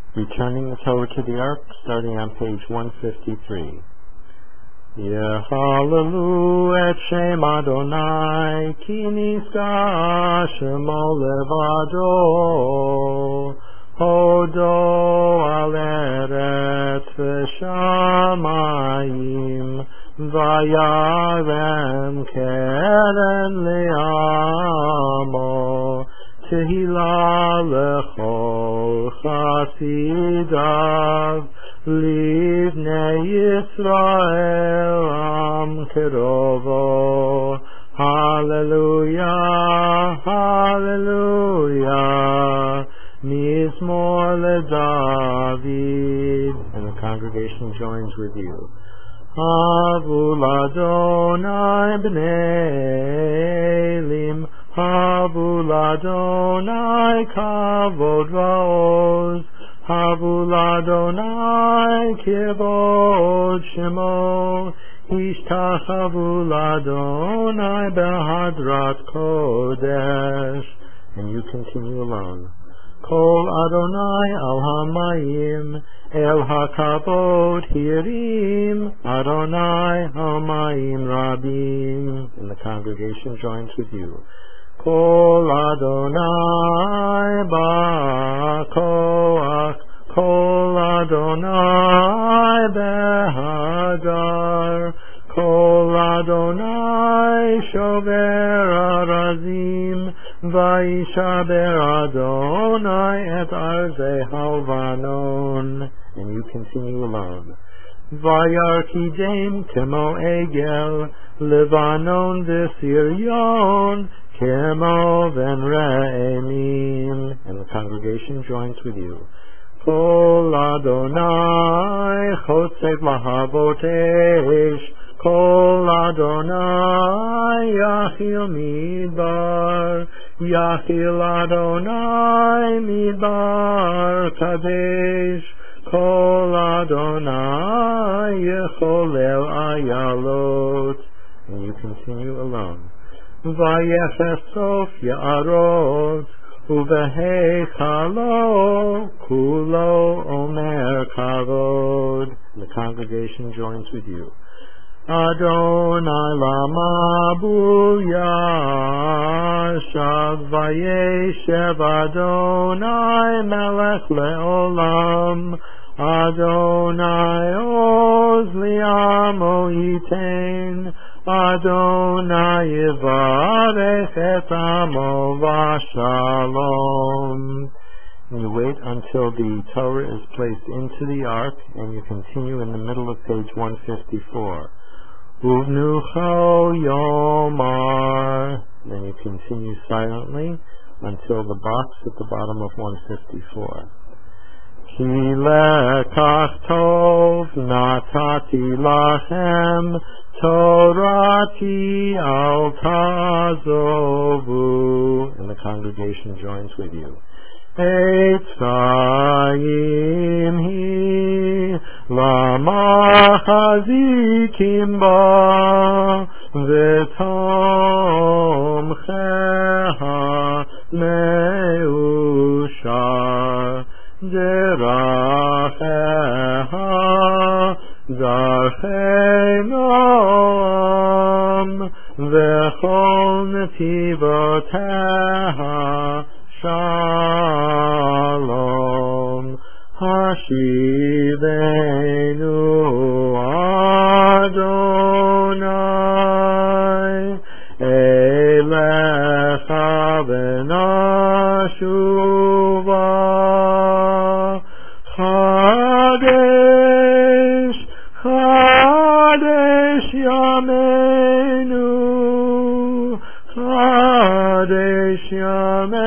Returning the Torah to the Ark, starting on page 153. Yehalelu et Shem Adonai, ki niska shemo levado, hodo al eretz v'shamayim, vayarem keren le'amo, tehila lechol chasidav, Livnei Yisrael am kerovo. Hallelujah, hallelujah. Mizmor leDavid. And the congregation joins with you. Havul Adonai b'nei Elim. Havul Adonai kavod va'oz. Havul Adonai kivod shemo, ishtachavu Adonai behadrat kodesh. And you continue alone. Kol Adonai al hamayim, el hakavod hirim, Adonai hamayim rabim. And the congregation joins with you. Kol Adonai ba'koach, Kol Adonai behadar, Kol Adonai shover arazim, Vayishaber Adonai et arzei halvanon. And you continue alone. Vayarkidem kemo egel, Levanon v'siryon, Kemo ven re'emim. And the congregation joins with you. Kol Adonai chotzev lahavot esh, Kol Adonai yachil midbar, Yachil Adonai midbar kadesh, Kol Adonai yecholel ayalot. And you continue alone. Vayechesof Ya'arot, Uvehechalo Kulo Omer Kavod. The congregation joins with you. Adonai lama buyashav, Vayeshev Adonai melech leolam, Adonai oz li'amo yitein, Adonai yivarech et amo v'shalom. And you wait until the Torah is placed into the ark, and you continue in the middle of page 154. Uvnucho yomar. Then you continue silently until the box at the bottom of 154. Ki lekach tov natati lachem, Torati al tazovu. And the congregation joins with you. Eitzayim hi lama chazikim ba, v'tom cheha meushar, deracheha zarchei noam, v'chol netivoteha Shalom. Hashivenu Adonai Elecha v'nashuva, Chadesh Chadesh Yameinu, Chadesh Yameinu